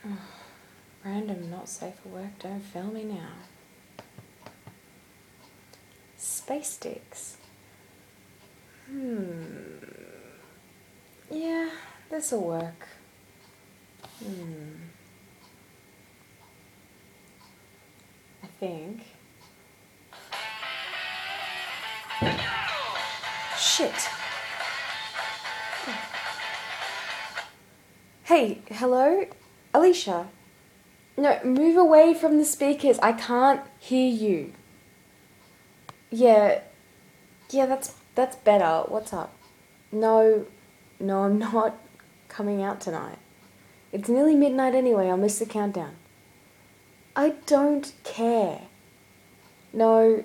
Random, not safe for work, don't fail me now. Space sticks. Yeah, this'll work. I think. Shit. Hey, hello? Alicia. No, move away from the speakers. I can't hear you. Yeah, that's better. What's up? No, I'm not coming out tonight. It's nearly midnight anyway. I'll miss the countdown. I don't care. No.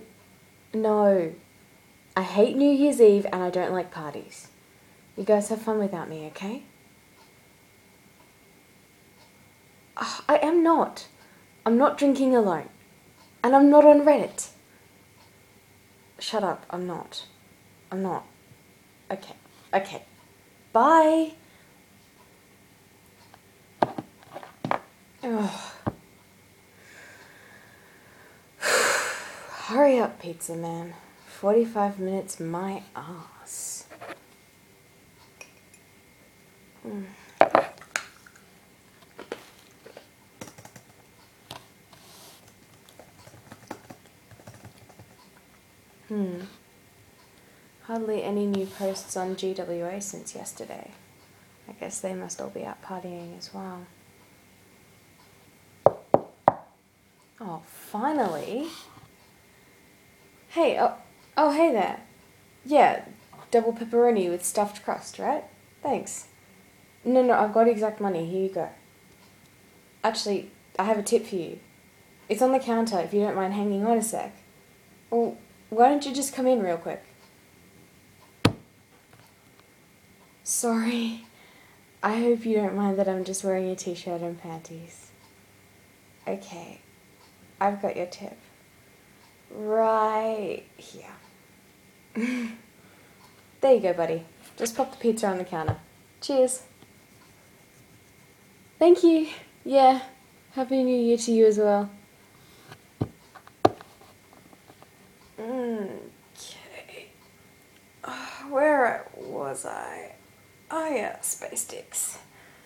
I hate New Year's Eve and I don't like parties. You guys have fun without me, okay? I am not. I'm not drinking alone. And I'm not on Reddit. Shut up, I'm not. Okay. Bye. Ugh. Hurry up, pizza man. 45 minutes my ass. Hardly any new posts on GWA since yesterday. I guess they must all be out partying as well. Oh, finally. Hey, oh, hey there. Yeah, double pepperoni with stuffed crust, right? Thanks. No, I've got exact money. Here you go. Actually, I have a tip for you. It's on the counter if you don't mind hanging on a sec. Well, why don't you just come in real quick? Sorry. I hope you don't mind that I'm just wearing a t-shirt and panties. Okay. I've got your tip. Right here. There you go, buddy. Just pop the pizza on the counter. Cheers. Thank you. Yeah. Happy New Year to you as well. Okay. Where was I? Oh yeah, space sticks.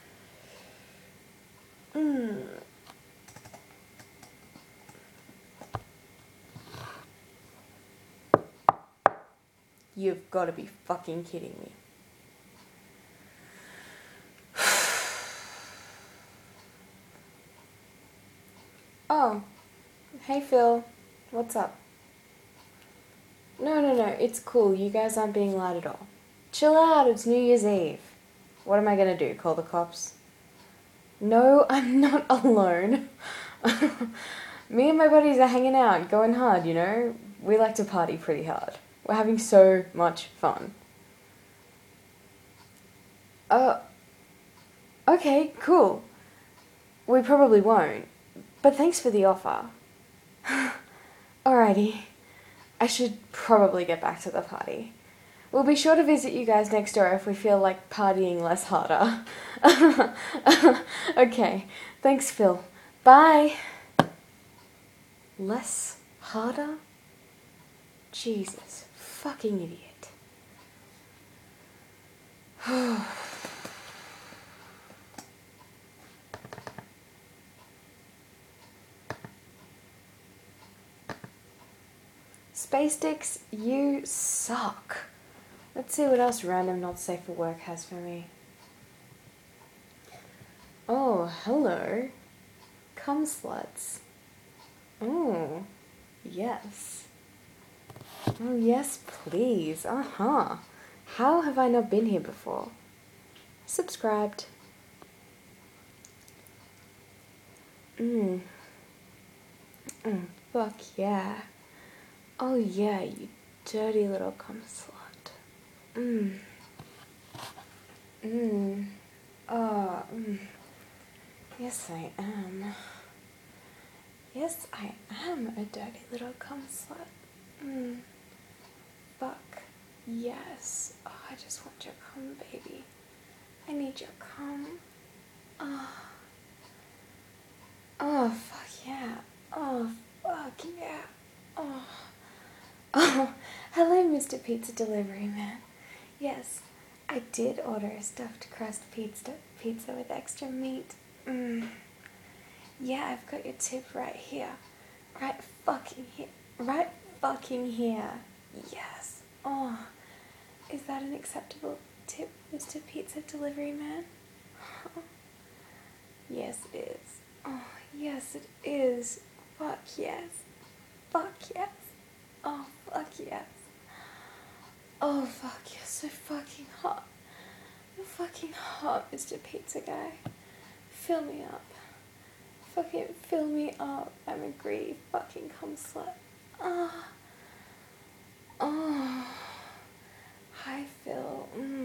You've got to be fucking kidding me. Oh, hey Phil. What's up? No, it's cool. You guys aren't being loud at all. Chill out, it's New Year's Eve. What am I gonna do, call the cops? No, I'm not alone. Me and my buddies are hanging out, going hard, you know? We like to party pretty hard. We're having so much fun. Okay, cool. We probably won't, but thanks for the offer. Alrighty. I should probably get back to the party. We'll be sure to visit you guys next door if we feel like partying less harder. Okay, thanks Phil. Bye. Less harder? Jesus, fucking idiot. Space Sticks, you suck. Let's see what else random not safe for work has for me. Oh, hello. Cum sluts. Oh, yes. Oh, yes, please. Uh-huh. How have I not been here before? Subscribed. Fuck yeah. Oh yeah, you dirty little cum slut. Yes, I am. Yes, I am a dirty little cum slut. Fuck. Yes. Oh, I just want your cum, baby. I need your cum. Mr. Pizza Delivery Man. Yes, I did order a stuffed crust pizza with extra meat. Yeah, I've got your tip right here. Right fucking here. Right fucking here. Yes. Oh, is that an acceptable tip, Mr. Pizza Delivery Man? Yes, it is. Oh, yes, it is. Fuck yes. Fuck yes. Oh, fuck yes. Oh, fuck, you're so fucking hot. You're fucking hot, Mr. Pizza Guy. Fill me up. Fucking fill me up. I'm a greedy fucking cum slut. Ah. Oh. Hi, Phil.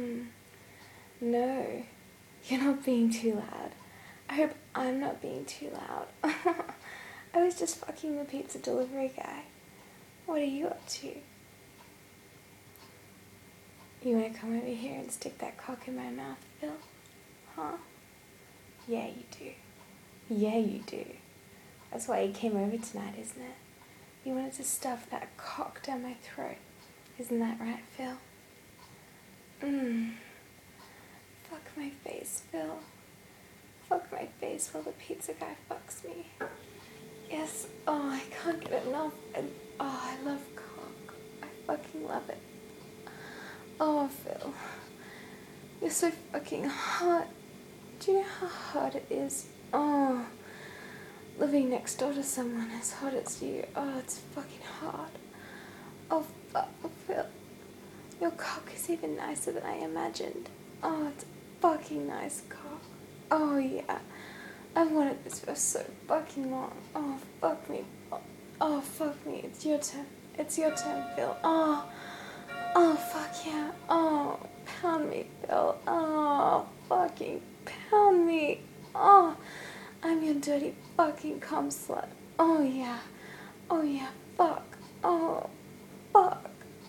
No. You're not being too loud. I hope I'm not being too loud. I was just fucking the pizza delivery guy. What are you up to? You wanna come over here and stick that cock in my mouth, Phil? Huh? Yeah, you do. Yeah, you do. That's why you came over tonight, isn't it? You wanted to stuff that cock down my throat. Isn't that right, Phil? Fuck my face, Phil. Fuck my face while the pizza guy fucks me. Yes, oh, I can't get enough. I love cock. I fucking love it. Oh, Phil. You're so fucking hot. Do you know how hard it is? Oh, living next door to someone as hot as you. Oh, it's fucking hard. Oh, fuck, Phil. Your cock is even nicer than I imagined. Oh, it's fucking nice cock. Oh, yeah. I've wanted this for so fucking long. Oh, fuck me. Oh, fuck me. It's your turn. It's your turn, Phil. Oh, fuck yeah. Oh, pound me, Phil. Oh, fucking pound me. Oh, I'm your dirty fucking cum slut. Oh, yeah. Oh, yeah. Fuck. Oh, fuck.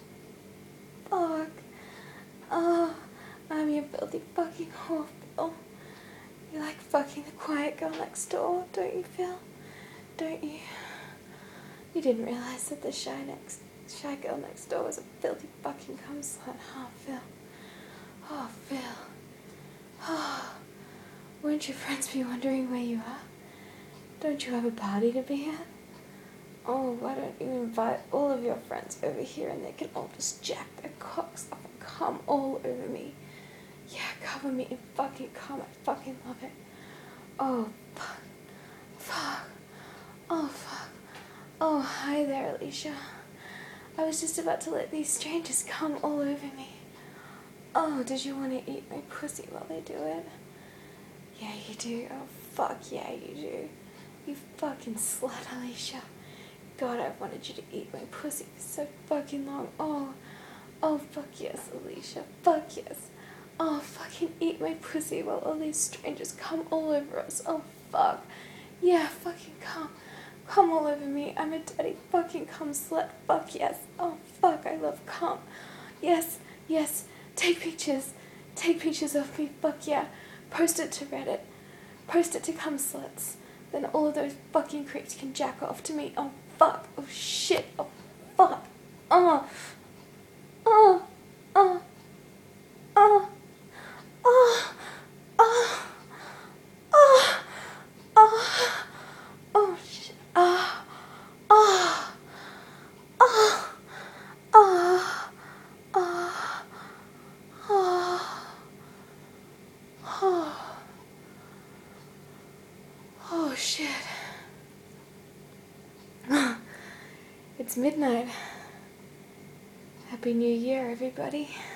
Fuck. Oh, I'm your filthy fucking whore, Phil. You like fucking the quiet girl next door, don't you, Phil? Don't you? You didn't realize that the shy girl next door was a filthy fucking cum slut, huh, Phil? Oh, Phil. Oh, won't your friends be wondering where you are? Don't you have a party to be at? Oh, why don't you invite all of your friends over here and they can all just jack their cocks up and come all over me? Yeah, cover me in fucking cum. I fucking love it. Oh, fuck. Fuck. Oh, fuck. Oh, hi there, Alicia. I was just about to let these strangers come all over me. Oh, did you want to eat my pussy while they do it? Yeah, you do. Oh, fuck yeah, you do. You fucking slut, Alicia. God, I've wanted you to eat my pussy for so fucking long. Oh, fuck yes, Alicia. Fuck yes. Oh, fucking eat my pussy while all these strangers come all over us. Oh, fuck. Yeah, fucking come. Come all over me. I'm a dirty fucking cum slut. Fuck yes. Oh, fuck, I love cum. Yes, yes. Take pictures. Take pictures of me. Fuck yeah. Post it to Reddit. Post it to cum sluts. Then all of those fucking creeps can jack off to me. Oh, fuck. Oh, shit. Oh, fuck. Oh. Oh. Oh. Oh. Oh. Oh. Oh. Oh. Oh, shit. Oh. Oh. Oh. Oh. Oh. Oh. Oh, shit. It's midnight. Happy New Year, everybody.